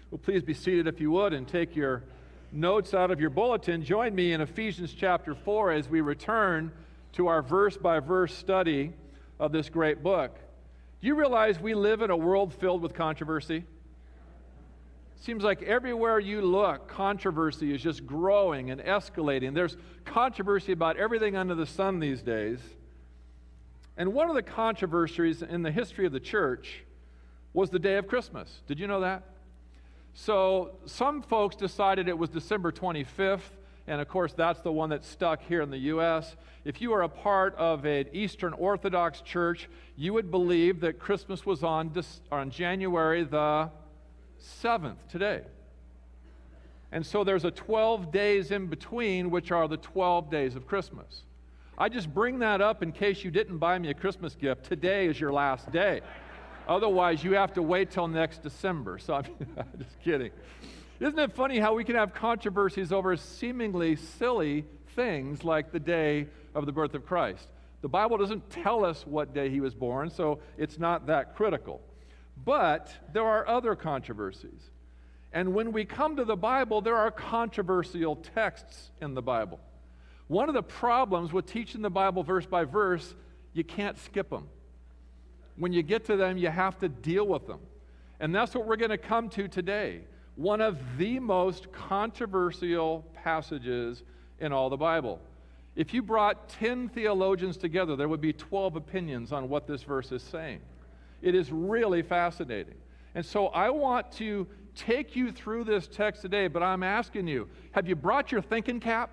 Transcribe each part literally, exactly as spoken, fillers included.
Well, please be seated if you would and take your notes out of your bulletin. Join me in Ephesians chapter four as we return to our verse-by-verse study of this great book. Do you realize we live in a world filled with controversy? Seems like everywhere you look, controversy is just growing and escalating. There's controversy about everything under the sun these days. And one of the controversies in the history of the church was the day of Christmas. Did you know that? So some folks decided it was December twenty-fifth, and of course that's the one that stuck here in the U S If you are a part of an Eastern Orthodox church, you would believe that Christmas was on, on January the seventh, today. And so there's a twelve days in between, which are the twelve days of Christmas. I just bring that up in case you didn't buy me a Christmas gift. Today is your last day. Otherwise, you have to wait till next December. So I'm just kidding. Isn't it funny how we can have controversies over seemingly silly things like the day of the birth of Christ? The Bible doesn't tell us what day he was born, so it's not that critical. But there are other controversies. And when we come to the Bible, there are controversial texts in the Bible. One of the problems with teaching the Bible verse by verse, you can't skip them. When you get to them, you have to deal with them. And that's what we're going to come to today. One of the most controversial passages in all the Bible. If you brought ten theologians together, there would be twelve opinions on what this verse is saying. It is really fascinating. And so I want to take you through this text today, but I'm asking you, have you brought your thinking cap?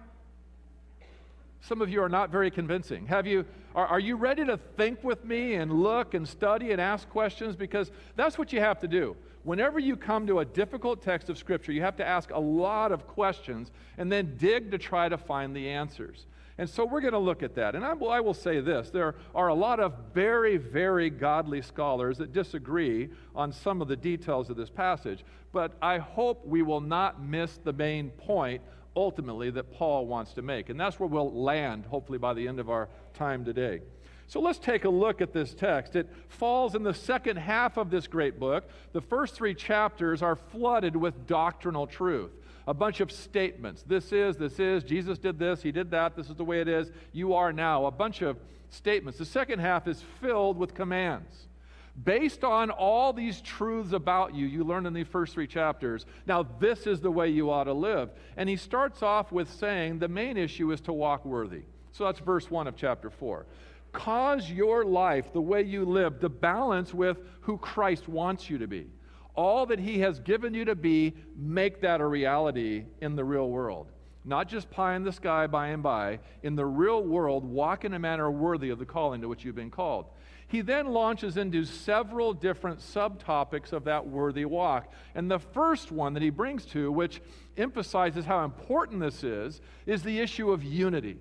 Some of you are not very convincing. Have you, are, are you ready to think with me and look and study and ask questions? Because that's what you have to do. Whenever you come to a difficult text of Scripture, you have to ask a lot of questions and then dig to try to find the answers. And so we're going to look at that. And I will, I will say this, there are a lot of very, very godly scholars that disagree on some of the details of this passage, but I hope we will not miss the main point ultimately that Paul wants to make. And that's where we'll land, hopefully by the end of our time today. So let's take a look at this text. It falls in the second half of this great book. The first three chapters are flooded with doctrinal truth. A bunch of statements. This is, this is, Jesus did this, he did that, this is the way it is, you are now. A bunch of statements. The second half is filled with commands. Based on all these truths about you, you learned in the first three chapters, now this is the way you ought to live. And he starts off with saying the main issue is to walk worthy. So that's verse one of chapter four. Cause your life, the way you live, to balance with who Christ wants you to be. All that he has given you to be, make that a reality in the real world. Not just pie in the sky by and by. In the real world, walk in a manner worthy of the calling to which you've been called. He then launches into several different subtopics of that worthy walk. And the first one that he brings to, which emphasizes how important this is, is the issue of unity.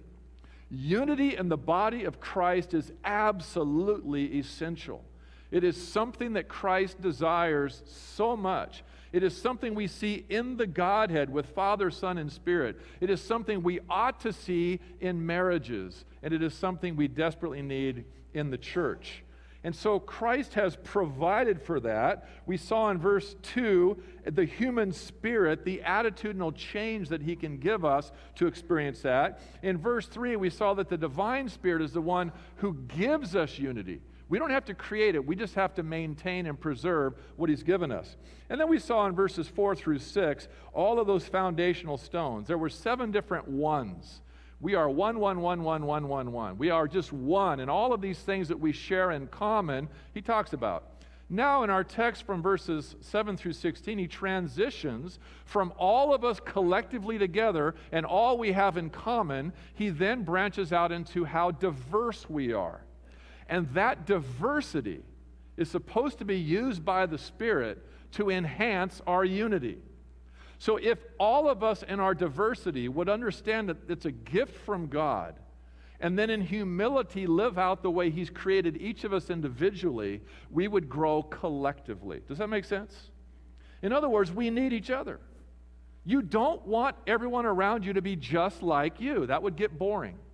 Unity in the body of Christ is absolutely essential. It is something that Christ desires so much. It is something we see in the Godhead with Father, Son, and Spirit. It is something we ought to see in marriages, and it is something we desperately need in the church. And so Christ has provided for that. We saw in verse two, the human spirit, the attitudinal change that he can give us to experience that. In verse three, we saw that the divine spirit is the one who gives us unity. We don't have to create it. We just have to maintain and preserve what he's given us. And then we saw in verses four through six, all of those foundational stones. There were seven different ones. We are one, one, one, one, one, one, one. We are just one. And all of these things that we share in common, he talks about. Now in our text from verses seven through sixteen, he transitions from all of us collectively together and all we have in common. He then branches out into how diverse we are. And that diversity is supposed to be used by the Spirit to enhance our unity. So if all of us in our diversity would understand that it's a gift from God, and then in humility live out the way he's created each of us individually, we would grow collectively. Does that make sense? In other words, we need each other. You don't want everyone around you to be just like you. That would get boring.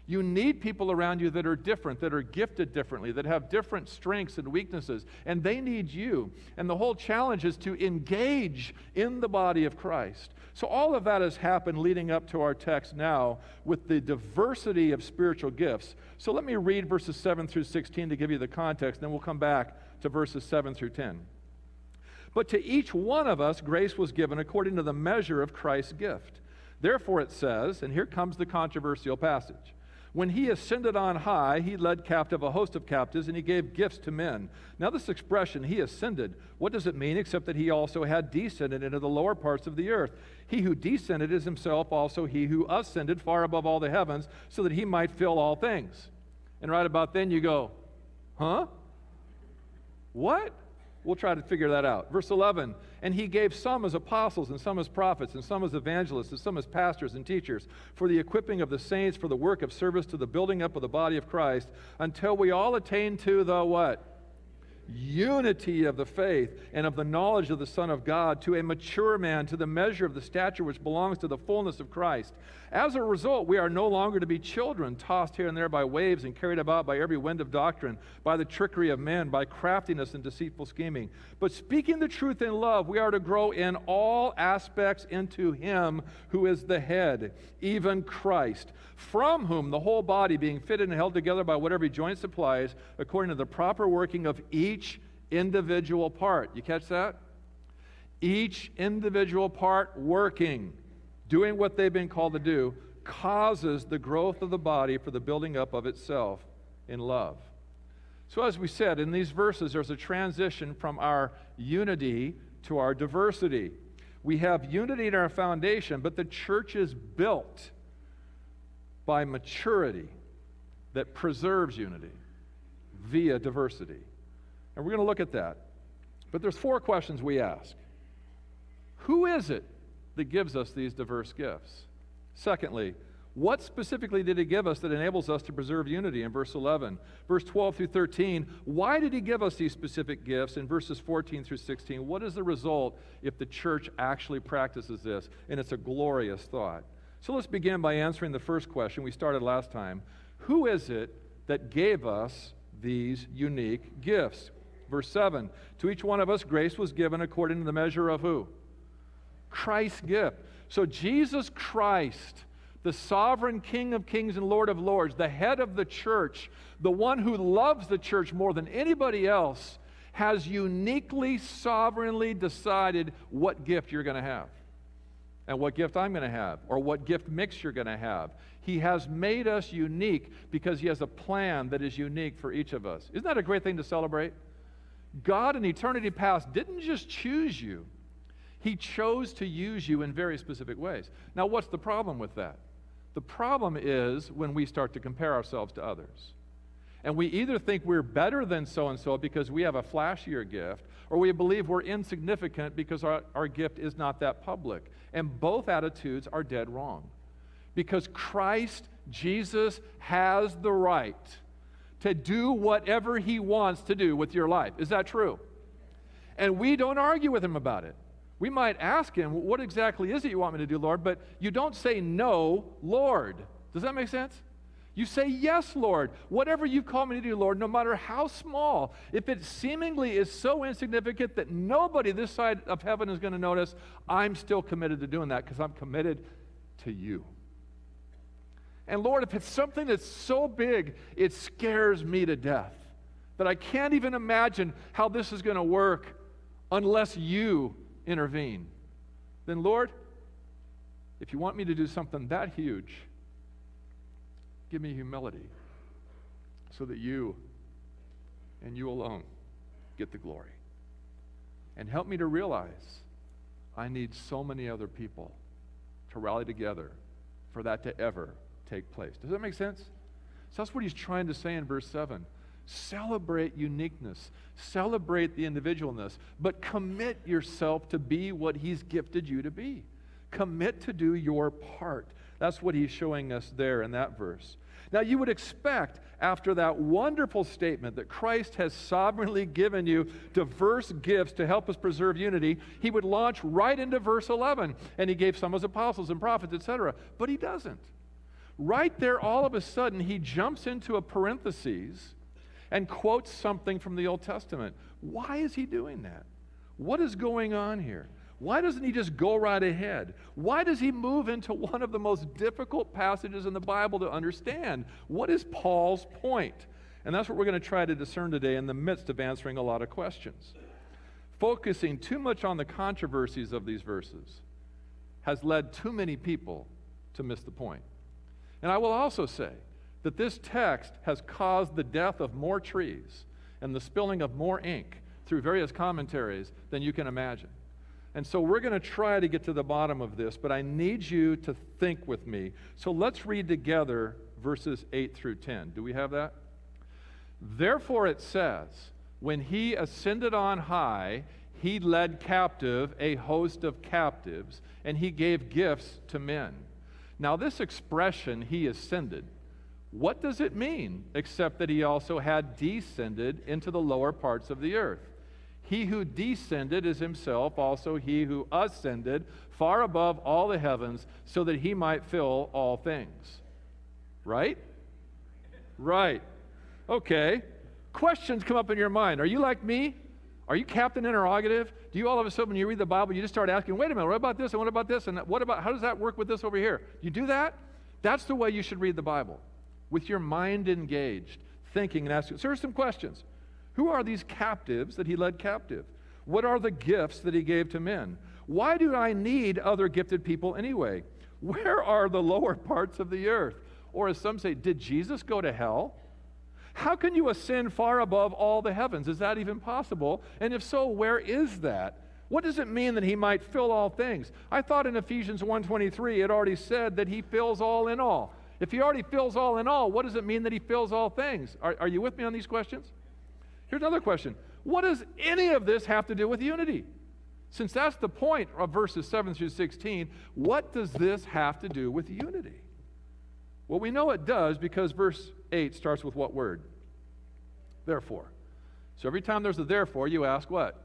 You need people around you that are different, that are gifted differently, that have different strengths and weaknesses, and they need you. And the whole challenge is to engage in the body of Christ. So all of that has happened leading up to our text now with the diversity of spiritual gifts. So let me read verses seven through sixteen to give you the context, then we'll come back to verses seven through ten. But to each one of us grace was given according to the measure of Christ's gift. Therefore it says, and here comes the controversial passage, when he ascended on high, he led captive a host of captives, and he gave gifts to men. Now this expression, he ascended, what does it mean except that he also had descended into the lower parts of the earth? He who descended is himself also he who ascended far above all the heavens, so that he might fill all things. And right about then you go, huh? What? We'll try to figure that out. Verse eleven, and he gave some as apostles, and some as prophets, and some as evangelists, and some as pastors and teachers, for the equipping of the saints, for the work of service to the building up of the body of Christ, until we all attain to the what? Unity of the faith and of the knowledge of the Son of God, to a mature man, to the measure of the stature which belongs to the fullness of Christ. As a result, we are no longer to be children, tossed here and there by waves and carried about by every wind of doctrine, by the trickery of men, by craftiness and deceitful scheming. But speaking the truth in love, we are to grow in all aspects into Him who is the head, even Christ, from whom the whole body, being fitted and held together by what every joint supplies, according to the proper working of each individual part. You catch that? Each individual part working, doing what they've been called to do, causes the growth of the body for the building up of itself in love. So as we said, in these verses, there's a transition from our unity to our diversity. We have unity in our foundation, but the church is built by maturity that preserves unity via diversity. And we're going to look at that. But there's four questions we ask. Who is it that gives us these diverse gifts? Secondly, what specifically did He give us that enables us to preserve unity in verse eleven? Verse twelve through thirteen, why did He give us these specific gifts? In verses fourteen through sixteen, what is the result if the church actually practices this? And it's a glorious thought. So let's begin by answering the first question we started last time. Who is it that gave us these unique gifts? Verse seven, to each one of us grace was given according to the measure of who? Christ's gift. So Jesus Christ, the sovereign King of kings and Lord of lords, the head of the church, the one who loves the church more than anybody else, has uniquely, sovereignly decided what gift you're going to have and what gift I'm going to have, or what gift mix you're going to have. He has made us unique because He has a plan that is unique for each of us. Isn't that a great thing to celebrate? God in eternity past didn't just choose you. He chose to use you in very specific ways. Now, what's the problem with that? The problem is when we start to compare ourselves to others. And we either think we're better than so-and-so because we have a flashier gift, or we believe we're insignificant because our, our gift is not that public. And both attitudes are dead wrong. Because Christ, Jesus, has the right to do whatever He wants to do with your life. Is that true? And we don't argue with Him about it. We might ask Him, what exactly is it you want me to do, Lord? But you don't say, no, Lord. Does that make sense? You say, yes, Lord. Whatever you call me to do, Lord, no matter how small, if it seemingly is so insignificant that nobody this side of heaven is going to notice, I'm still committed to doing that because I'm committed to you. And Lord, if it's something that's so big, it scares me to death, that I can't even imagine how this is going to work unless you intervene, then Lord, if you want me to do something that huge, give me humility so that you and you alone get the glory. And help me to realize I need so many other people to rally together for that to ever take place. Does that make sense? So that's what He's trying to say in verse seven. Celebrate uniqueness. Celebrate the individualness. But commit yourself to be what He's gifted you to be. Commit to do your part. That's what He's showing us there in that verse. Now, you would expect, after that wonderful statement that Christ has sovereignly given you diverse gifts to help us preserve unity, He would launch right into verse eleven. And He gave some as apostles and prophets, et cetera. But He doesn't. right there, all of a sudden, he jumps into a parenthesis and quotes something from the Old Testament. Why is he doing that? What is going on here? Why doesn't he just go right ahead? Why does he move into one of the most difficult passages in the Bible to understand? What is Paul's point? And that's what we're going to try to discern today in the midst of answering a lot of questions. Focusing too much on the controversies of these verses has led too many people to miss the point. And I will also say that this text has caused the death of more trees and the spilling of more ink through various commentaries than you can imagine. And so we're going to try to get to the bottom of this, but I need you to think with me. So let's read together verses eight through ten. Do we have that? Therefore it says, when he ascended on high, he led captive a host of captives, and he gave gifts to men. Now this expression, he ascended, what does it mean except that he also had descended into the lower parts of the earth? He who descended is himself also he who ascended far above all the heavens so that he might fill all things. Right? Right. Okay. Questions come up in your mind. Are you like me? Are you captain interrogative? Do you all of a sudden, when you read the Bible, you just start asking, wait a minute, what about this and what about this? And what about, how does that work with this over here? You do that? That's the way you should read the Bible. With your mind engaged, thinking and asking. So here's some questions. Who are these captives that he led captive? What are the gifts that he gave to men? Why do I need other gifted people anyway? Where are the lower parts of the earth? Or as some say, did Jesus go to hell? How can you ascend far above all the heavens? Is that even possible? And if so, where is that? What does it mean that he might fill all things? I thought in Ephesians one twenty-three it already said that he fills all in all. If he already fills all in all, what does it mean that he fills all things? Are, are you with me on these questions? Here's another question. What does any of this have to do with unity? Since that's the point of verses seven through sixteen, what does this have to do with unity? Well, we know it does because verse eight starts with what word? Therefore. So every time there's a therefore, you ask what?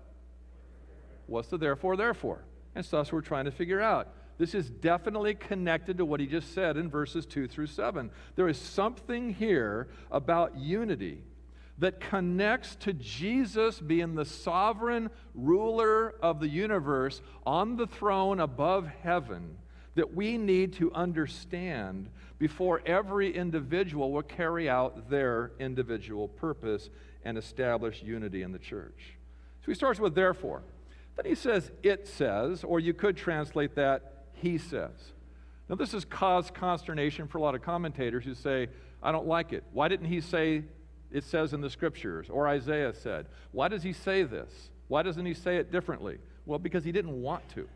What's the therefore, therefore? And so that's what we're trying to figure out. This is definitely connected to what he just said in verses two through seven. There is something here about unity that connects to Jesus being the sovereign ruler of the universe on the throne above heaven that we need to understand before every individual will carry out their individual purpose and establish unity in the church. So he starts with therefore. Then he says, it says, or you could translate that, he says. Now this has caused consternation for a lot of commentators who say, I don't like it. Why didn't he say, it says in the scriptures, or Isaiah said? Why does he say this? Why doesn't he say it differently? Well, because he didn't want to.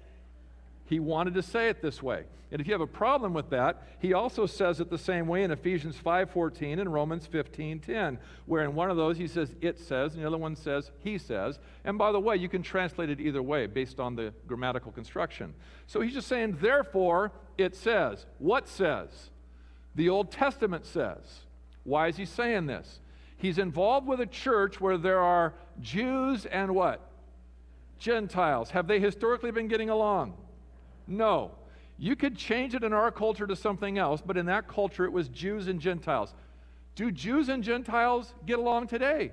He wanted to say it this way. And if you have a problem with that, he also says it the same way in Ephesians five fourteen and Romans fifteen ten, where in one of those he says, it says, and the other one says, he says. And by the way, you can translate it either way based on the grammatical construction. So he's just saying, therefore, it says. What says? The Old Testament says. Why is he saying this? He's involved with a church where there are Jews and what? Gentiles. Have they historically been getting along? No. You could change it in our culture to something else, but in that culture it was Jews and Gentiles. Do Jews and Gentiles get along today?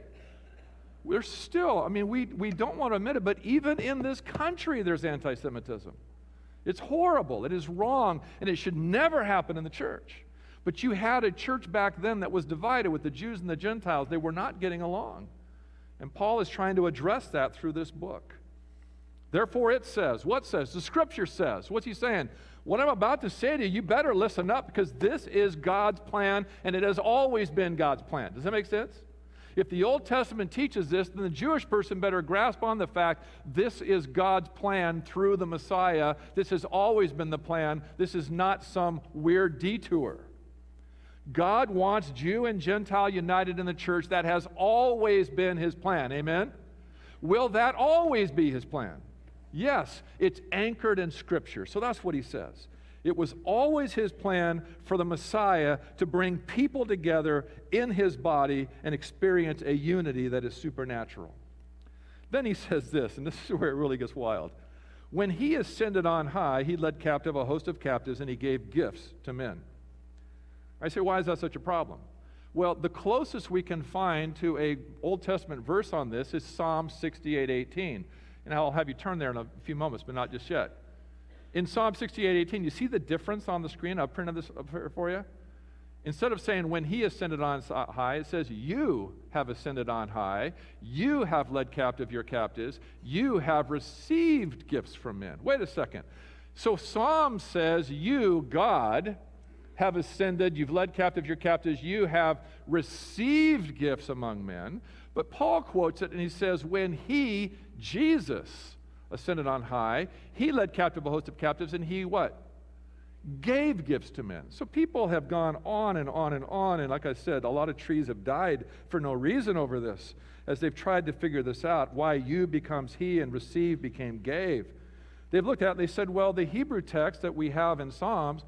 We're still, I mean, we, we don't want to admit it, but even in this country there's anti-Semitism. It's horrible, it is wrong, and it should never happen in the church. But you had a church back then that was divided with the Jews and the Gentiles. They were not getting along. And Paul is trying to address that through this book. Therefore it says, what says? The scripture says. What's he saying? What I'm about to say to you, you better listen up because this is God's plan and it has always been God's plan. Does that make sense? If the Old Testament teaches this, then the Jewish person better grasp on the fact this is God's plan through the Messiah. This has always been the plan. This is not some weird detour. God wants Jew and Gentile united in the church. That has always been his plan. Amen? Will that always be his plan? Yes, it's anchored in Scripture. So that's what he says. It was always his plan for the Messiah to bring people together in his body and experience a unity that is supernatural. Then he says this, and this is where it really gets wild. When he ascended on high, he led captive a host of captives, and he gave gifts to men. I say, why is that such a problem? Well, the closest we can find to a Old Testament verse on this is Psalm sixty-eight eighteen. And I'll have you turn there in a few moments, but not just yet. In Psalm sixty-eight eighteen, you see the difference on the screen? I've printed this up here for you. Instead of saying, when he ascended on high, it says, you have ascended on high. You have led captive your captives. You have received gifts from men. Wait a second. So Psalm says, you, God, have ascended. You've led captive your captives. You have received gifts among men. But Paul quotes it, and he says, when he, Jesus, ascended on high, he led captive a host of captives, and he what? Gave gifts to men. So people have gone on and on and on, and like I said, a lot of trees have died for no reason over this, as they've tried to figure this out, why you becomes he and receive became gave. They've looked at it and they said, well, the Hebrew text that we have in Psalms,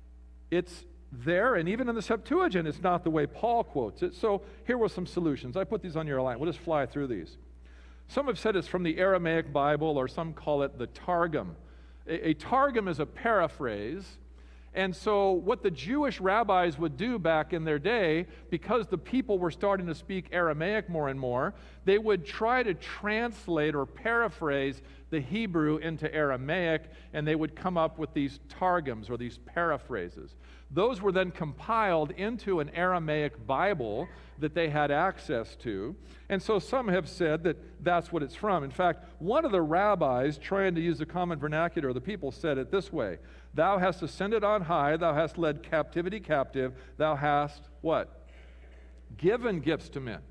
it's there, and even in the Septuagint, it's not the way Paul quotes it. So here were some solutions. I put these on your line. We'll just fly through these. Some have said it's from the Aramaic Bible, or some call it the Targum. A, a Targum is a paraphrase. And so what the Jewish rabbis would do back in their day, because the people were starting to speak Aramaic more and more, they would try to translate or paraphrase the Hebrew into Aramaic, and they would come up with these targums or these paraphrases. Those were then compiled into an Aramaic Bible that they had access to. And so some have said that that's what it's from. In fact, one of the rabbis, trying to use the common vernacular of the people, said it this way: thou hast ascended on high, thou hast led captivity captive, thou hast what? Given gifts to men.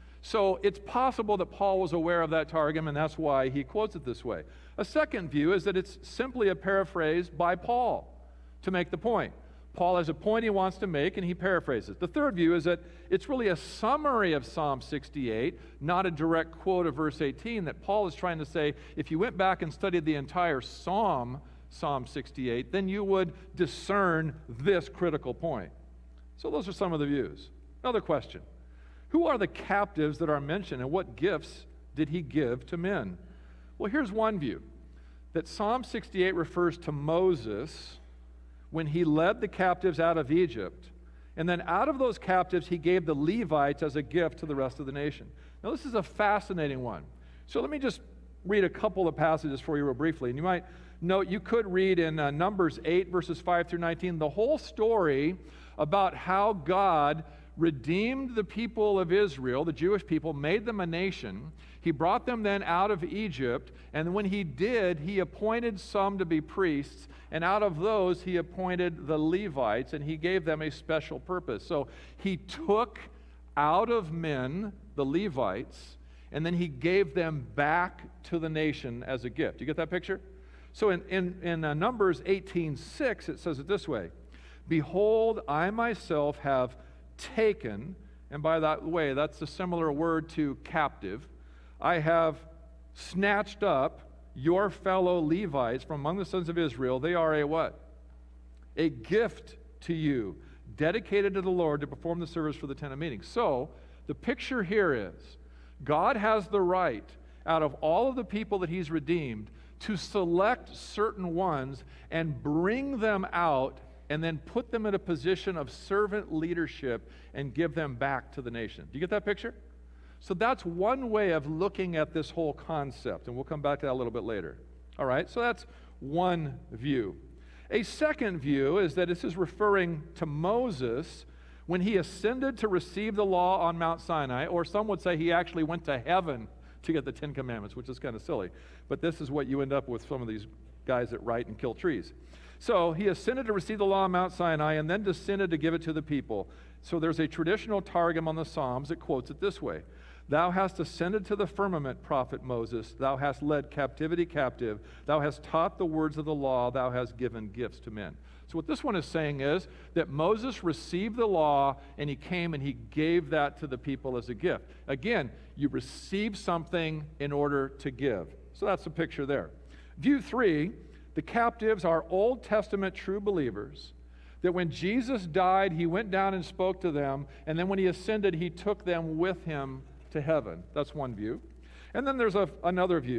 So it's possible that Paul was aware of that Targum, and that's why he quotes it this way. A second view is that it's simply a paraphrase by Paul to make the point. Paul has a point he wants to make, and he paraphrases. The third view is that it's really a summary of Psalm sixty-eight, not a direct quote of verse eighteen, that Paul is trying to say, if you went back and studied the entire Psalm, Psalm sixty-eight, then you would discern this critical point. So those are some of the views. Another question: who are the captives that are mentioned, and what gifts did he give to men? Well, here's one view, that Psalm sixty-eight refers to Moses when he led the captives out of Egypt, and then out of those captives he gave the Levites as a gift to the rest of the nation. Now this is a fascinating one. So let me just read a couple of passages for you real briefly, and you might note, you could read in uh, Numbers eight, verses five through nineteen, the whole story about how God redeemed the people of Israel, the Jewish people, made them a nation. He brought them then out of Egypt, and when he did, he appointed some to be priests, and out of those he appointed the Levites, and he gave them a special purpose. So he took out of men the Levites, and then he gave them back to the nation as a gift. You get that picture? So in, in, in uh, Numbers eighteen six, it says it this way: behold, I myself have taken, and by that way, that's a similar word to captive, I have snatched up your fellow Levites from among the sons of Israel. They are a what? A gift to you, dedicated to the Lord to perform the service for the tent of meeting. So, the picture here is, God has the right, out of all of the people that he's redeemed, to select certain ones and bring them out and then put them in a position of servant leadership and give them back to the nation. Do you get that picture? So that's one way of looking at this whole concept, and we'll come back to that a little bit later. All right, so that's one view. A second view is that this is referring to Moses when he ascended to receive the law on Mount Sinai, or some would say he actually went to heaven to get the Ten Commandments, which is kind of silly. But this is what you end up with some of these guys that write and kill trees. So he ascended to receive the law on Mount Sinai and then descended to give it to the people. So there's a traditional Targum on the Psalms that quotes it this way: thou hast ascended to the firmament, prophet Moses. Thou hast led captivity captive. Thou hast taught the words of the law. Thou hast given gifts to men. So what this one is saying is that Moses received the law and he came and he gave that to the people as a gift. Again, you receive something in order to give. So that's the picture there. View three, the captives are Old Testament true believers, that when Jesus died, he went down and spoke to them, and then when he ascended, he took them with him to heaven. That's one view. And then there's a, another view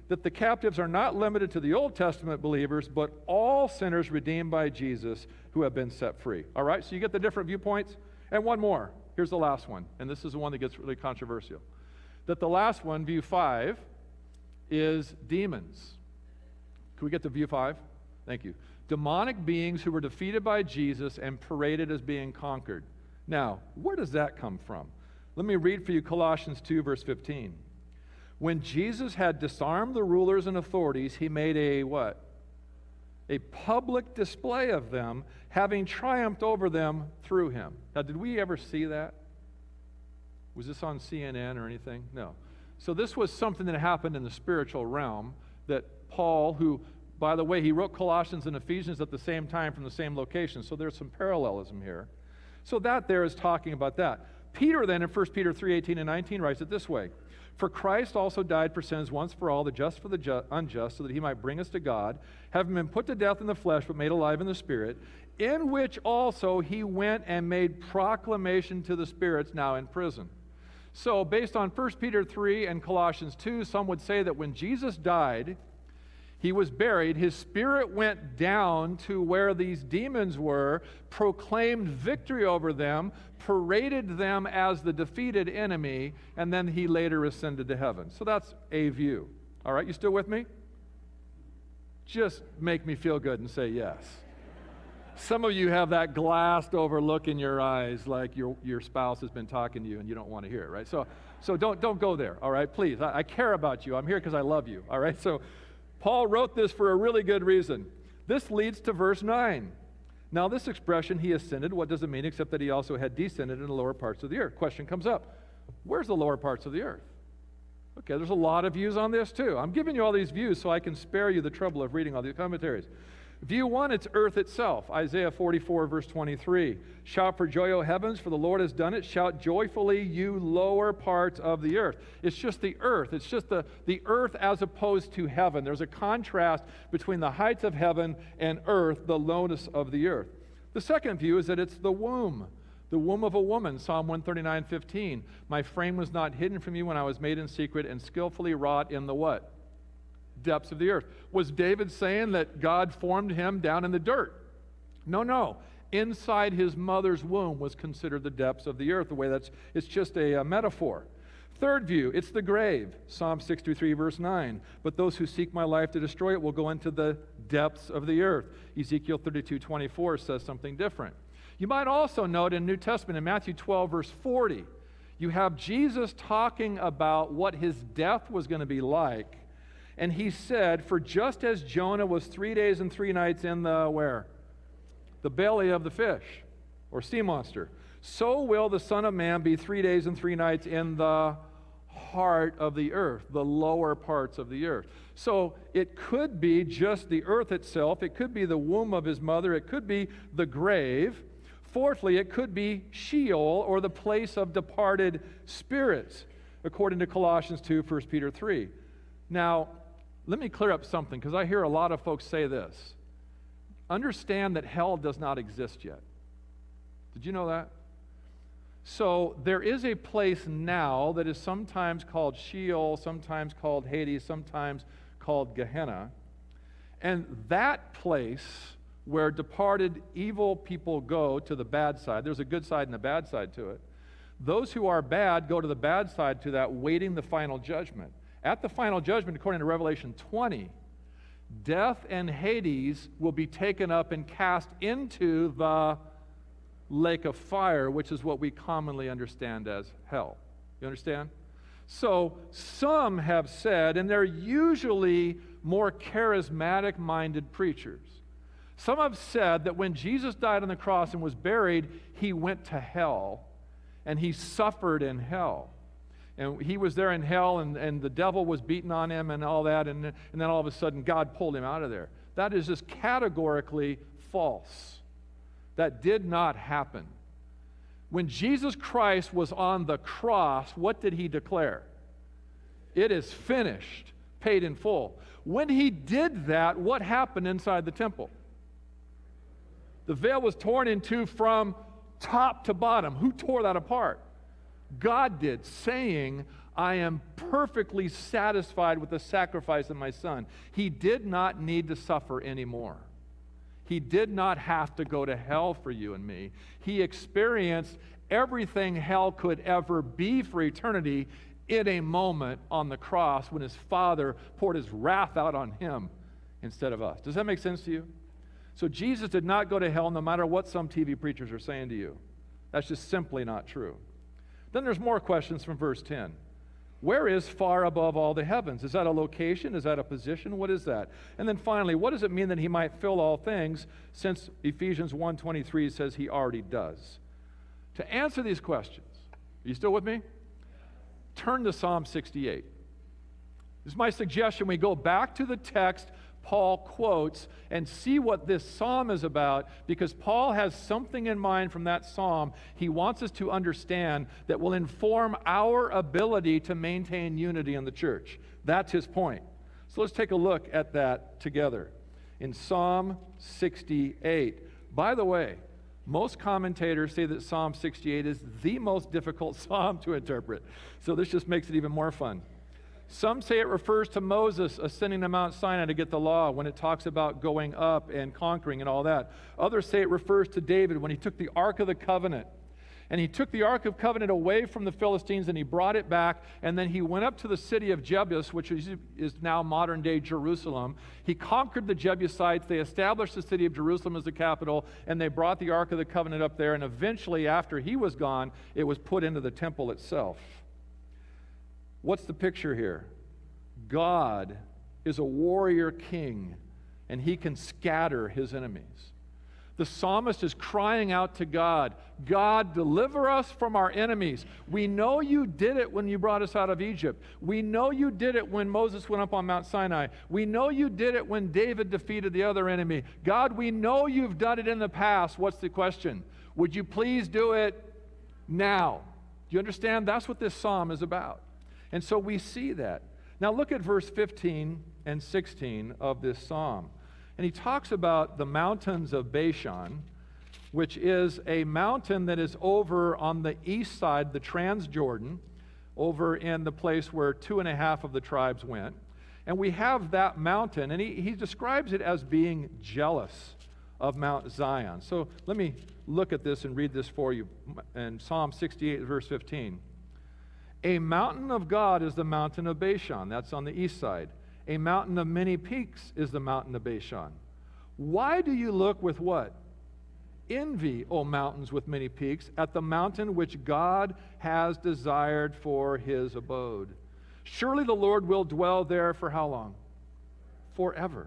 that the captives are not limited to the Old Testament believers, but all sinners redeemed by Jesus who have been set free. All right, so you get the different viewpoints? And one more. Here's the last one, and this is the one that gets really controversial. That the last one, view five, is demons. Can we get to view five? Thank you. Demonic beings who were defeated by Jesus and paraded as being conquered. Now, where does that come from? Let me read for you Colossians two, verse fifteen. When Jesus had disarmed the rulers and authorities, he made a what? A public display of them, having triumphed over them through him. Now, did we ever see that? Was this on C N N or anything? No. So this was something that happened in the spiritual realm that Paul, who, by the way, he wrote Colossians and Ephesians at the same time from the same location. So there's some parallelism here. So that there is talking about that. Peter then in First Peter three, eighteen and nineteen writes it this way. For Christ also died for sins once for all, the just for the ju- unjust, so that he might bring us to God, having been put to death in the flesh, but made alive in the Spirit, in which also he went and made proclamation to the spirits now in prison. So based on First Peter three and Colossians two, some would say that when Jesus died, he was buried, his spirit went down to where these demons were, proclaimed victory over them, paraded them as the defeated enemy, and then he later ascended to heaven. So that's a view. All right, you still with me? Just make me feel good and say yes. Some of you have that glassed over look in your eyes like your, your spouse has been talking to you and you don't want to hear it, right? So, so don't, don't go there, all right? Please, I, I care about you. I'm here because I love you, all right? So Paul wrote this for a really good reason. This leads to verse nine. Now this expression, he ascended, what does it mean except that he also had descended in the lower parts of the earth? Question comes up. Where's the lower parts of the earth? Okay, there's a lot of views on this too. I'm giving you all these views so I can spare you the trouble of reading all these commentaries. View one, it's earth itself. Isaiah forty-four, verse twenty-three. Shout for joy, O heavens, for the Lord has done it. Shout joyfully, you lower parts of the earth. It's just the earth. It's just the, the earth as opposed to heaven. There's a contrast between the heights of heaven and earth, the lowness of the earth. The second view is that it's the womb. The womb of a woman, Psalm one thirty-nine, fifteen. My frame was not hidden from you when I was made in secret and skillfully wrought in the what? Depths of the earth. Was David saying that God formed him down in the dirt? No, no. Inside his mother's womb was considered the depths of the earth. The way that's, it's just a, a metaphor. Third view, it's the grave. Psalm sixty-three, verse nine. But those who seek my life to destroy it will go into the depths of the earth. Ezekiel thirty-two, twenty-four says something different. You might also note in New Testament, in Matthew twelve, verse forty, you have Jesus talking about what his death was going to be like. And he said, for just as Jonah was three days and three nights in the, where? The belly of the fish, or sea monster, so will the Son of Man be three days and three nights in the heart of the earth, the lower parts of the earth. So it could be just the earth itself. It could be the womb of his mother. It could be the grave. Fourthly, it could be Sheol, or the place of departed spirits, according to Colossians two, First Peter three. Now, let me clear up something, because I hear a lot of folks say this. Understand that hell does not exist yet. Did you know that? So there is a place now that is sometimes called Sheol, sometimes called Hades, sometimes called Gehenna. And that place where departed evil people go to the bad side, there's a good side and a bad side to it. Those who are bad go to the bad side to that, waiting the final judgment. At the final judgment, according to Revelation twenty, death and Hades will be taken up and cast into the lake of fire, which is what we commonly understand as hell. You understand? So some have said, and they're usually more charismatic-minded preachers, some have said that when Jesus died on the cross and was buried, he went to hell, and he suffered in hell. And he was there in hell, and, and the devil was beating on him and all that, and, and then all of a sudden God pulled him out of there. That is just categorically false. That did not happen. When Jesus Christ was on the cross, what did he declare? It is finished, paid in full. When he did that, what happened inside the temple? The veil was torn in two from top to bottom. Who tore that apart? God did, saying, I am perfectly satisfied with the sacrifice of my son. He did not need to suffer anymore. He did not have to go to hell for you and me. He experienced everything hell could ever be for eternity in a moment on the cross when his Father poured his wrath out on him instead of us. Does that make sense to you? So Jesus did not go to hell no matter what some T V preachers are saying to you. That's just simply not true. Then there's more questions from verse ten. Where is far above all the heavens? Is that a location? Is that a position? What is that? And then finally, what does it mean that he might fill all things, since Ephesians one twenty-three says he already does? To answer these questions, are you still with me? Turn to Psalm sixty-eight. This is my suggestion. We go back to the text Paul quotes and see what this psalm is about, because Paul has something in mind from that psalm he wants us to understand that will inform our ability to maintain unity in the church. That's his point. So let's take a look at that together. In Psalm sixty-eight. By the way, most commentators say that Psalm sixty-eight is the most difficult psalm to interpret. So this just makes it even more fun. Some say it refers to Moses ascending to Mount Sinai to get the law when it talks about going up and conquering and all that. Others say it refers to David when he took the Ark of the Covenant. And he took the Ark of Covenant away from the Philistines and he brought it back, and then he went up to the city of Jebus, which is, is now modern-day Jerusalem. He conquered the Jebusites. They established the city of Jerusalem as the capital, and they brought the Ark of the Covenant up there, and eventually, after he was gone, it was put into the temple itself. What's the picture here? God is a warrior king, and he can scatter his enemies. The psalmist is crying out to God, God, deliver us from our enemies. We know you did it when you brought us out of Egypt. We know you did it when Moses went up on Mount Sinai. We know you did it when David defeated the other enemy. God, we know you've done it in the past. What's the question? Would you please do it now? Do you understand? That's what this psalm is about. And so we see that. Now look at verse fifteen and sixteen of this psalm. And he talks about the mountains of Bashan, which is a mountain that is over on the east side, the Transjordan, over in the place where two and a half of the tribes went. And we have that mountain, and he, he describes it as being jealous of Mount Zion. So let me look at this and read this for you in Psalm sixty-eight, verse fifteen. A mountain of God is the mountain of Bashan. That's on the east side. A mountain of many peaks is the mountain of Bashan. Why do you look with what? Envy, O mountains with many peaks, at the mountain which God has desired for his abode. Surely the Lord will dwell there for how long? Forever.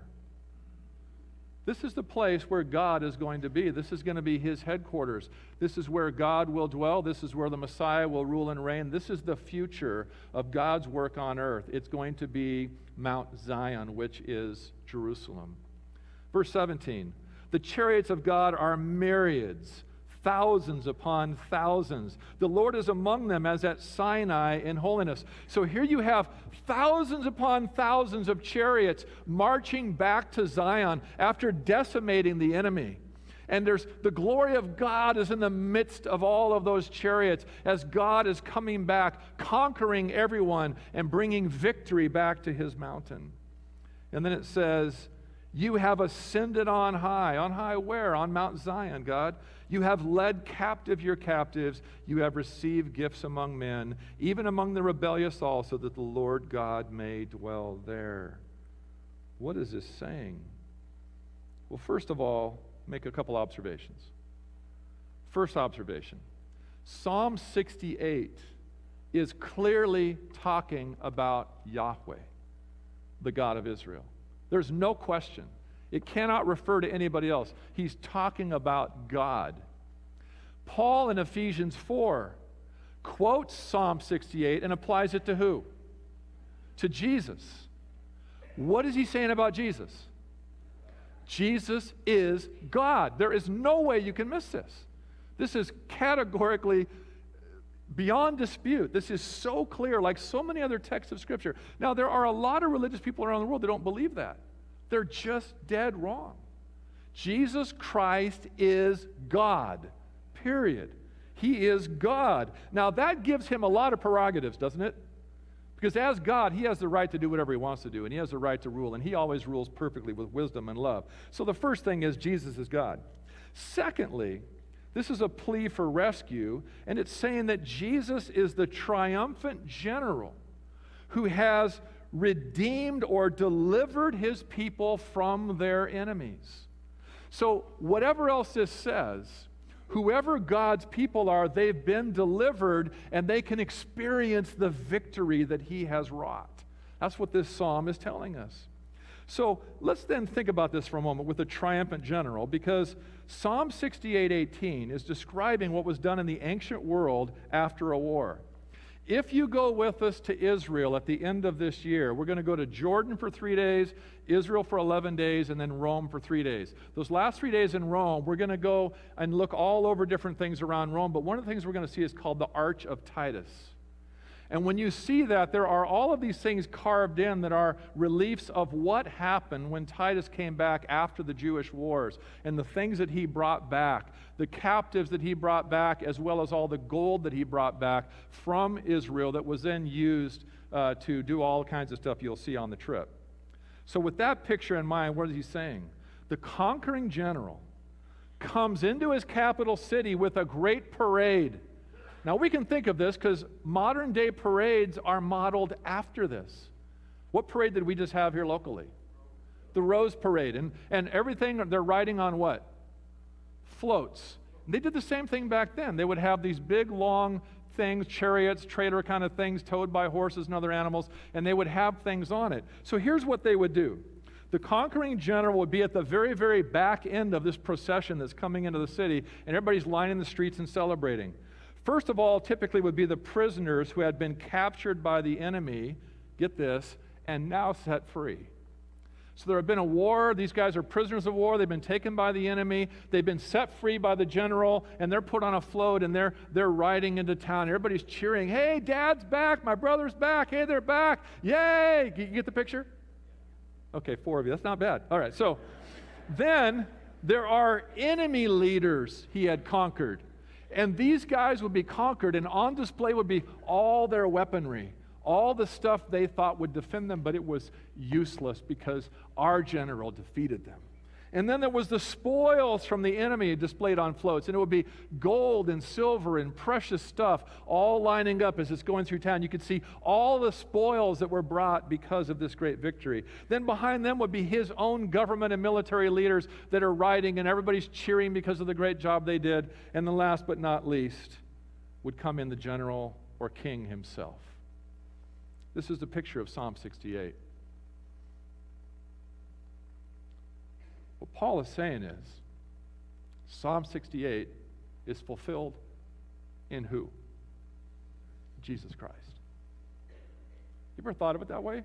This is the place where God is going to be. This is going to be his headquarters. This is where God will dwell. This is where the Messiah will rule and reign. This is the future of God's work on earth. It's going to be Mount Zion, which is Jerusalem. Verse seventeen, the chariots of God are myriads, thousands upon thousands. The Lord is among them as at Sinai in holiness. So here you have thousands upon thousands of chariots marching back to Zion after decimating the enemy. And there's the glory of God is in the midst of all of those chariots as God is coming back, conquering everyone and bringing victory back to his mountain. And then it says, you have ascended on high. On high where? On Mount Zion, God. You have led captive your captives. You have received gifts among men, even among the rebellious also, that the Lord God may dwell there. What is this saying? Well, first of all, make a couple observations. First observation, Psalm sixty-eight is clearly talking about Yahweh, the God of Israel. There's no question. It cannot refer to anybody else. He's talking about God. Paul in Ephesians four quotes Psalm sixty-eight and applies it to who? To Jesus. What is he saying about Jesus? Jesus is God. There is no way you can miss this. This is categorically beyond dispute. This is so clear, like so many other texts of Scripture. Now, there are a lot of religious people around the world that don't believe that. They're just dead wrong. Jesus Christ is God, period. He is God. Now, that gives him a lot of prerogatives, doesn't it? Because as God, he has the right to do whatever he wants to do, and he has the right to rule, and he always rules perfectly with wisdom and love. So the first thing is Jesus is God. Secondly, this is a plea for rescue, and it's saying that Jesus is the triumphant general who has redeemed or delivered his people from their enemies. So whatever else this says, whoever God's people are, they've been delivered, and they can experience the victory that he has wrought. That's what this psalm is telling us. So let's then think about this for a moment with the triumphant general, because Psalm sixty-eight eighteen is describing what was done in the ancient world after a war. If you go with us to Israel at the end of this year, we're going to go to Jordan for three days, Israel for eleven days, and then Rome for three days. Those last three days in Rome, we're going to go and look all over different things around Rome, but one of the things we're going to see is called the Arch of Titus. And when you see that, there are all of these things carved in that are reliefs of what happened when Titus came back after the Jewish wars, and the things that he brought back, the captives that he brought back, as well as all the gold that he brought back from Israel that was then used uh, to do all kinds of stuff you'll see on the trip. So with that picture in mind, what is he saying? The conquering general comes into his capital city with a great parade. Now, we can think of this because modern day parades are modeled after this. What parade did we just have here locally? The Rose Parade. And, and everything, they're riding on what? Floats. And they did the same thing back then. They would have these big, long things, chariots, trailer kind of things, towed by horses and other animals, and they would have things on it. So here's what they would do. The conquering general would be at the very, very back end of this procession that's coming into the city, and everybody's lining the streets and celebrating. First of all, typically would be the prisoners who had been captured by the enemy, get this, and now set free. So there had been a war. These guys are prisoners of war. They've been taken by the enemy. They've been set free by the general, and they're put on a float, and they're, they're riding into town. Everybody's cheering, hey, Dad's back. My brother's back. Hey, they're back. Yay. You get the picture? Okay, four of you. That's not bad. All right, so then there are enemy leaders he had conquered. And these guys would be conquered, and on display would be all their weaponry, all the stuff they thought would defend them, but it was useless because our general defeated them. And then there was the spoils from the enemy displayed on floats, and it would be gold and silver and precious stuff all lining up as it's going through town. You could see all the spoils that were brought because of this great victory. Then behind them would be his own government and military leaders that are riding, and everybody's cheering because of the great job they did. And then last but not least would come in the general or king himself. This is the picture of Psalm sixty-eight. What Paul is saying is, Psalm sixty-eight is fulfilled in who? Jesus Christ. You ever thought of it that way?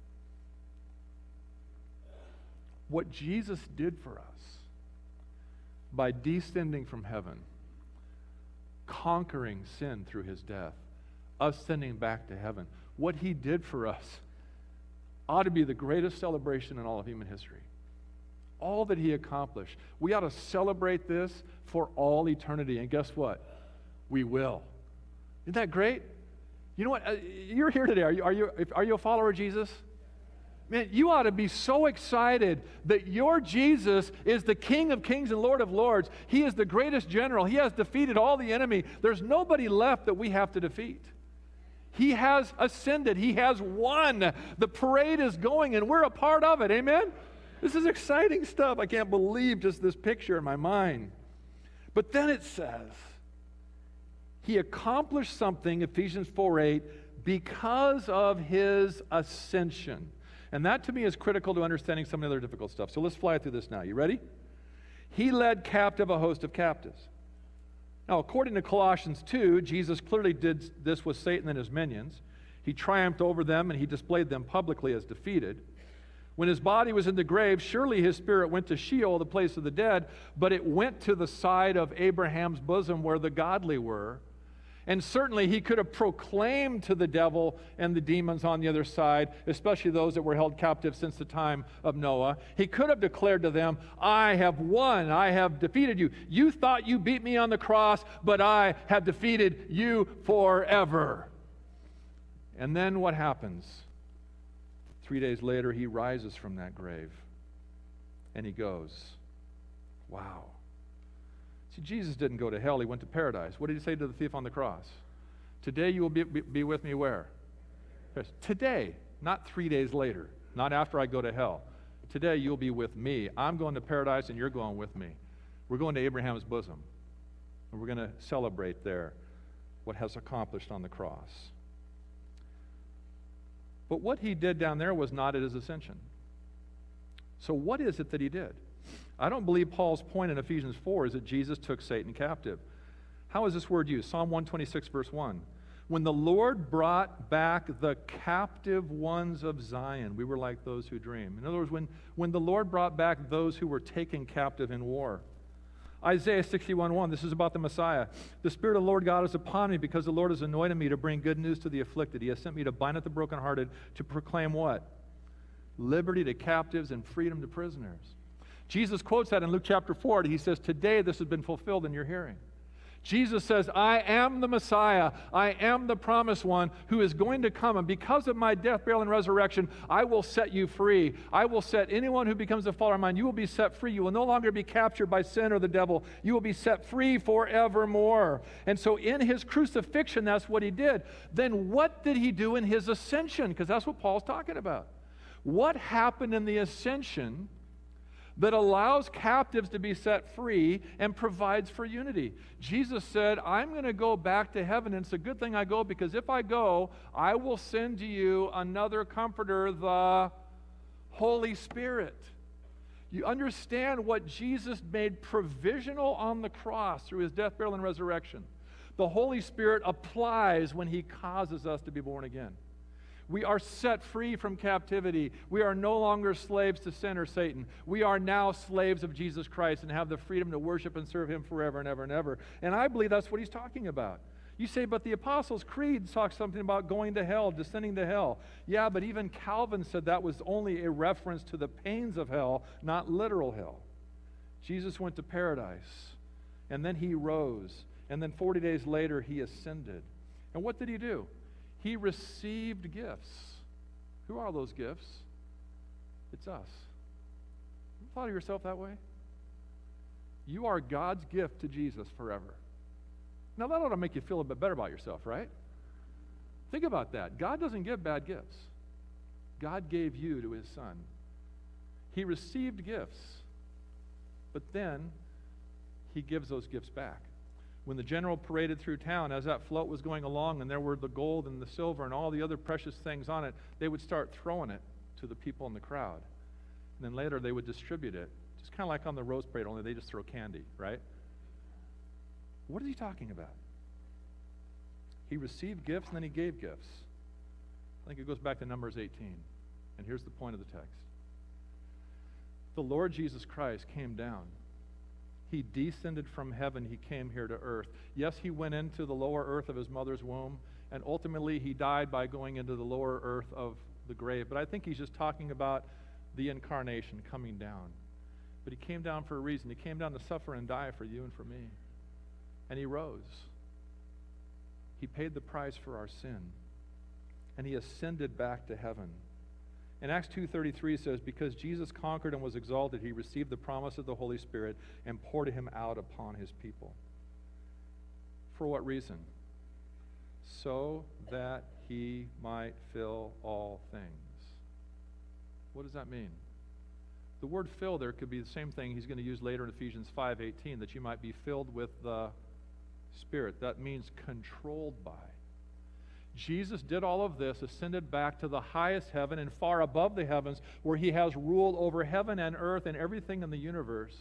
What Jesus did for us by descending from heaven, conquering sin through his death, us sending back to heaven, what he did for us ought to be the greatest celebration in all of human history. All that he accomplished. We ought to celebrate this for all eternity. And guess what? We will. Isn't that great? You know what? Uh, you're here today. Are you, are, you, are you a follower of Jesus? Man, you ought to be so excited that your Jesus is the King of kings and Lord of lords. He is the greatest general. He has defeated all the enemy. There's nobody left that we have to defeat. He has ascended. He has won. The parade is going, and we're a part of it. Amen? This is exciting stuff. I can't believe just this picture in my mind. But then it says, he accomplished something, Ephesians four eight, because of his ascension. And that to me is critical to understanding some of the other difficult stuff. So let's fly through this now. You ready? He led captive a host of captives. Now, according to Colossians two, Jesus clearly did this with Satan and his minions. He triumphed over them, and he displayed them publicly as defeated. When his body was in the grave, surely his spirit went to Sheol, the place of the dead, but it went to the side of Abraham's bosom where the godly were. And certainly he could have proclaimed to the devil and the demons on the other side, especially those that were held captive since the time of Noah. He could have declared to them, I have won, I have defeated you. You thought you beat me on the cross, but I have defeated you forever. And then what happens? Three days later, he rises from that grave. And he goes. Wow. See, Jesus didn't go to hell. He went to paradise. What did he say to the thief on the cross? Today you will be, be, be with me where? Today, not three days later, not after I go to hell. Today you'll be with me. I'm going to paradise and you're going with me. We're going to Abraham's bosom. And we're going to celebrate there what has accomplished on the cross. But what he did down there was not at his ascension. So what is it that he did? I don't believe Paul's point in Ephesians four is that Jesus took Satan captive. How is this word used? Psalm one twenty-six, verse one. When the Lord brought back the captive ones of Zion, we were like those who dream. In other words, when, when the Lord brought back those who were taken captive in war. Isaiah sixty-one one, this is about the Messiah. The Spirit of the Lord God is upon me because the Lord has anointed me to bring good news to the afflicted. He has sent me to bind up the brokenhearted, to proclaim what? Liberty to captives and freedom to prisoners. Jesus quotes that in Luke chapter four. He says, today this has been fulfilled in your hearing. Jesus says, I am the Messiah. I am the promised one who is going to come. And because of my death, burial, and resurrection, I will set you free. I will set anyone who becomes a follower of mine. You will be set free. You will no longer be captured by sin or the devil. You will be set free forevermore. And so in his crucifixion, that's what he did. Then what did he do in his ascension? Because that's what Paul's talking about. What happened in the ascension that allows captives to be set free and provides for unity? Jesus said, I'm going to go back to heaven, and it's a good thing I go, because if I go, I will send to you another comforter, the Holy Spirit. You understand what Jesus made provisional on the cross through his death, burial, and resurrection. The Holy Spirit applies when he causes us to be born again. We are set free from captivity. We are no longer slaves to sin or Satan. We are now slaves of Jesus Christ and have the freedom to worship and serve him forever and ever and ever. And I believe that's what he's talking about. You say, but the Apostles' Creed talks something about going to hell, descending to hell. Yeah, but even Calvin said that was only a reference to the pains of hell, not literal hell. Jesus went to paradise, and then he rose, and then forty days later he ascended. And what did he do? He received gifts. Who are those gifts? It's us. You thought of yourself that way? You are God's gift to Jesus forever. Now that ought to make you feel a bit better about yourself, right? Think about that. God doesn't give bad gifts. God gave you to his Son. He received gifts, but then he gives those gifts back. When the general paraded through town, as that float was going along and there were the gold and the silver and all the other precious things on it, they would start throwing it to the people in the crowd. And then later they would distribute it, just kind of like on the Rose Parade, only they just throw candy, right? What is he talking about? He received gifts and then he gave gifts. I think it goes back to Numbers eighteen. And here's the point of the text. The Lord Jesus Christ came down. He descended from heaven. He came here to earth. Yes, he went into the lower earth of his mother's womb, and ultimately he died by going into the lower earth of the grave. But I think he's just talking about the incarnation coming down. But he came down for a reason. He came down to suffer and die for you and for me. And he rose. He paid the price for our sin. And he ascended back to heaven. And Acts two thirty-three says, because Jesus conquered and was exalted, he received the promise of the Holy Spirit and poured him out upon his people. For what reason? So that he might fill all things. What does that mean? The word fill there could be the same thing he's going to use later in Ephesians five eighteen, that you might be filled with the Spirit. That means controlled by. Jesus did all of this, ascended back to the highest heaven and far above the heavens, where he has ruled over heaven and earth and everything in the universe,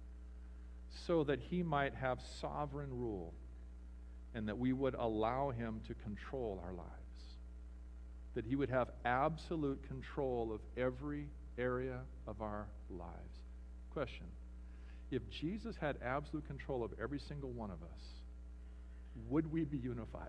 so that he might have sovereign rule and that we would allow him to control our lives. That he would have absolute control of every area of our lives. Question: if Jesus had absolute control of every single one of us, would we be unified?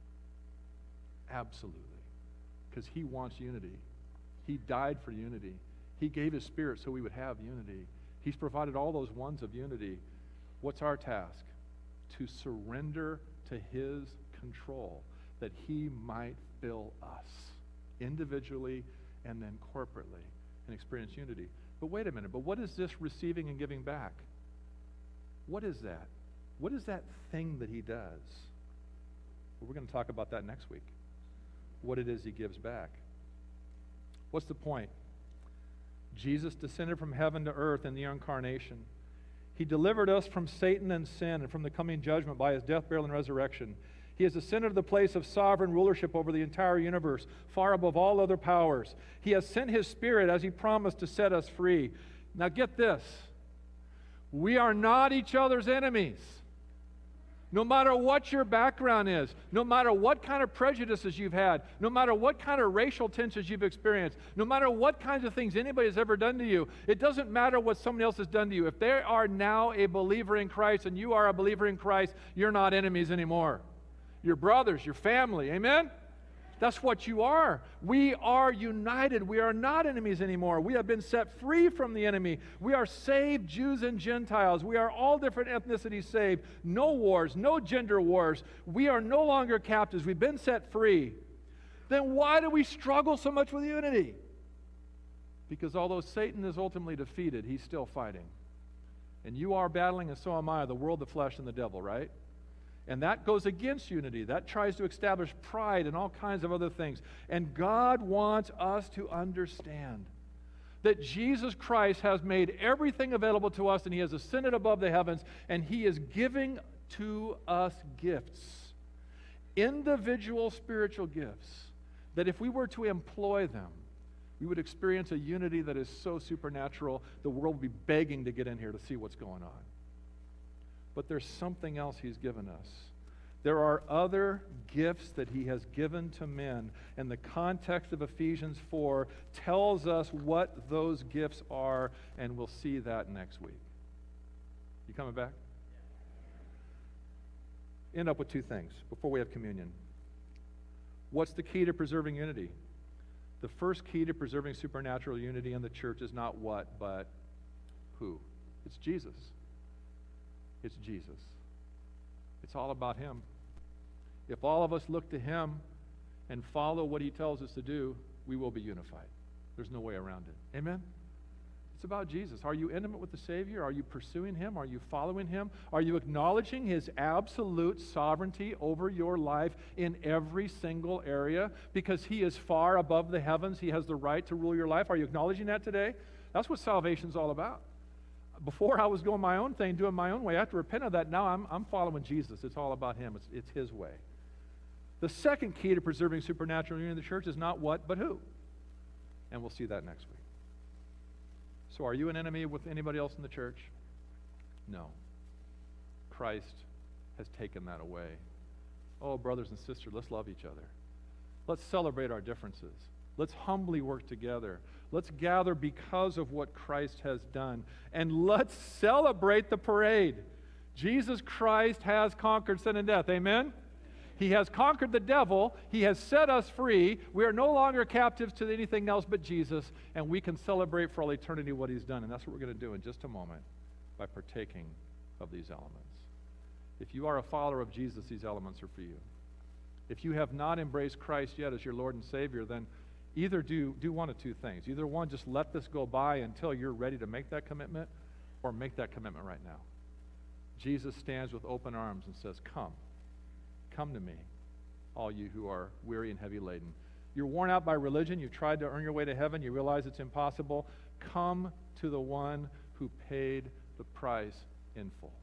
Absolutely. Because he wants unity. He died for unity. He gave his Spirit so we would have unity. He's provided all those ones of unity. What's our task? To surrender to his control, that he might fill us individually and then corporately and experience unity. But wait a minute, but what is this receiving and giving back? What is that? What is that thing that he does? Well, we're going to talk about that next week. What it is he gives back. What's the point? Jesus descended from heaven to earth in the incarnation. He delivered us from Satan and sin and from the coming judgment by his death, burial, and resurrection. He has ascended to the place of sovereign rulership over the entire universe, far above all other powers. He has sent his Spirit as he promised to set us free. Now get this. We are not each other's enemies. No matter what your background is, no matter what kind of prejudices you've had, no matter what kind of racial tensions you've experienced, no matter what kinds of things anybody has ever done to you, it doesn't matter what someone else has done to you. If they are now a believer in Christ and you are a believer in Christ, you're not enemies anymore. Your brothers, your family, amen? That's what you are. We are united. We are not enemies anymore. We have been set free from the enemy. We are saved Jews and Gentiles. We are all different ethnicities saved. No wars, no gender wars. We are no longer captives. We've been set free. Then why do we struggle so much with unity? Because although Satan is ultimately defeated, he's still fighting. And you are battling, and so am I, the world, the flesh, and the devil, right? And that goes against unity. That tries to establish pride and all kinds of other things. And God wants us to understand that Jesus Christ has made everything available to us, and he has ascended above the heavens, and he is giving to us gifts, individual spiritual gifts, that if we were to employ them, we would experience a unity that is so supernatural, the world would be begging to get in here to see what's going on. But there's something else he's given us. There are other gifts that he has given to men, and the context of Ephesians four tells us what those gifts are, and we'll see that next week. You coming back? End up with two things before we have communion. What's the key to preserving unity? The first key to preserving supernatural unity in the church is not what, but who. It's Jesus. It's Jesus. It's all about him. If all of us look to him and follow what he tells us to do, we will be unified. There's no way around it. Amen? It's about Jesus. Are you intimate with the Savior? Are you pursuing him? Are you following him? Are you acknowledging his absolute sovereignty over your life in every single area? Because he is far above the heavens. He has the right to rule your life. Are you acknowledging that today? That's what salvation's all about. Before I was going my own thing, doing my own way. I have to repent of that. Now I'm, I'm following Jesus. It's all about him. It's, it's his way. The second key to preserving supernatural unity in the church is not what, but who. And we'll see that next week. So are you an enemy with anybody else in the church? No. Christ has taken that away. Oh, brothers and sisters, let's love each other. Let's celebrate our differences. Let's humbly work together. Let's gather because of what Christ has done. And let's celebrate the parade. Jesus Christ has conquered sin and death. Amen? He has conquered the devil. He has set us free. We are no longer captives to anything else but Jesus. And we can celebrate for all eternity what he's done. And that's what we're going to do in just a moment by partaking of these elements. If you are a follower of Jesus, these elements are for you. If you have not embraced Christ yet as your Lord and Savior, then either do, do one of two things. Either one, just let this go by until you're ready to make that commitment, or make that commitment right now. Jesus stands with open arms and says, come. Come to me, all you who are weary and heavy laden. You're worn out by religion. You've tried to earn your way to heaven. You realize it's impossible. Come to the one who paid the price in full.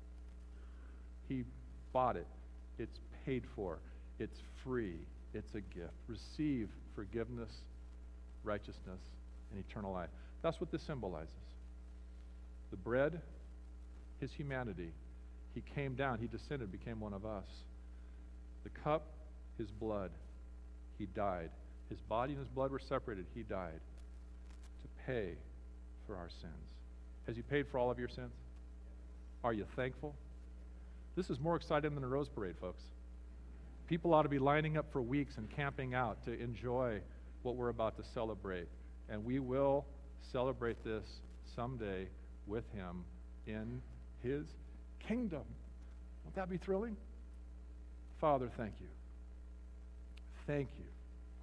He bought it. It's paid for. It's free. It's a gift. Receive forgiveness, righteousness, and eternal life. That's what this symbolizes. The bread, his humanity. He came down, he descended, became one of us. The cup, his blood. He died. His body and his blood were separated. He died to pay for our sins. Has he paid for all of your sins? Are you thankful? This is more exciting than a Rose Parade, folks. People ought to be lining up for weeks and camping out to enjoy what we're about to celebrate. And we will celebrate this someday with him in his kingdom. Won't that be thrilling? Father, thank you. Thank you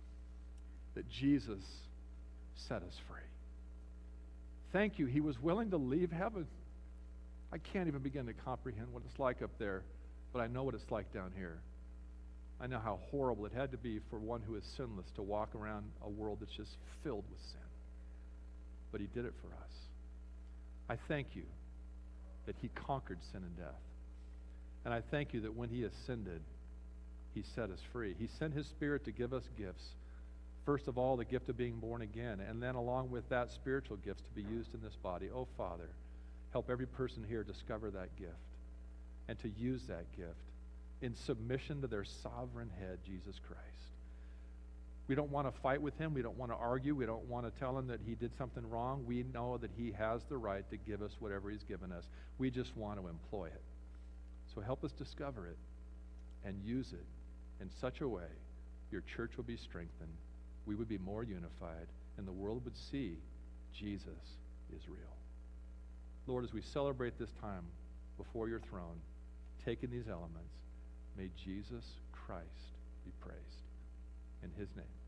that Jesus set us free. Thank you. He was willing to leave heaven. I can't even begin to comprehend what it's like up there, but I know what it's like down here. I know how horrible it had to be for one who is sinless to walk around a world that's just filled with sin. But he did it for us. I thank you that he conquered sin and death. And I thank you that when he ascended, he set us free. He sent his Spirit to give us gifts. First of all, the gift of being born again, and then along with that, spiritual gifts to be used in this body. Oh, Father, help every person here discover that gift and to use that gift in submission to their sovereign head, Jesus Christ. We don't want to fight with him. We don't want to argue. We don't want to tell him that he did something wrong. We know that he has the right to give us whatever he's given us. We just want to employ it. So help us discover it and use it in such a way your church will be strengthened, we would be more unified, and the world would see Jesus is real. Lord, as we celebrate this time before your throne, taking these elements, may Jesus Christ be praised. In his name.